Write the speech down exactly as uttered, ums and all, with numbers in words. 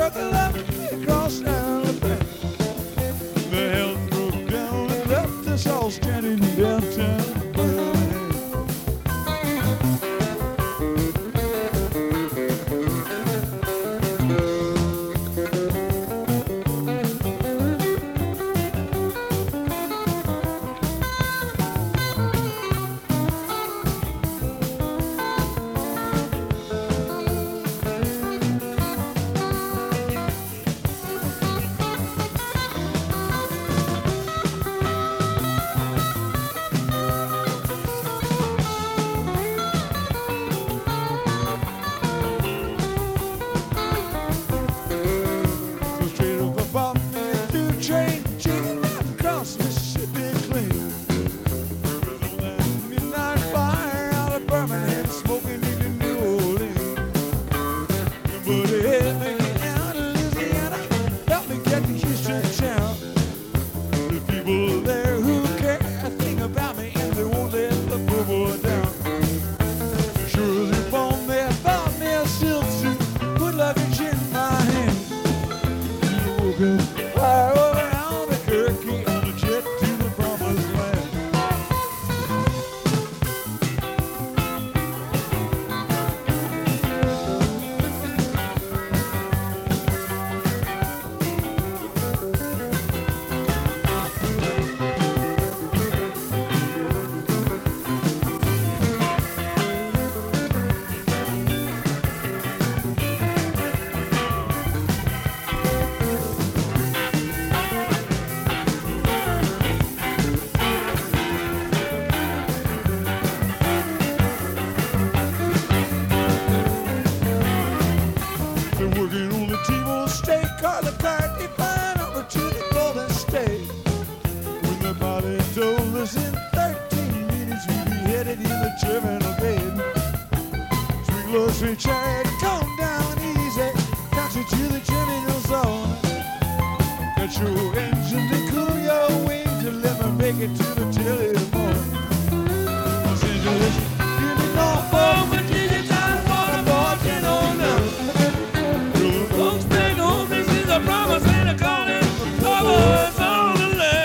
working left across Alabama. The health broke down and left us all standing downtown. Sweet cherry, come down easy, country to the terminal zone. Get your engine to cool your wings and let me make it to the telephone. Los Angeles, give me Norfolk, Virginia, Tidewater, Boston, on up. Folks back home, this is a promise and a calling of us on the land.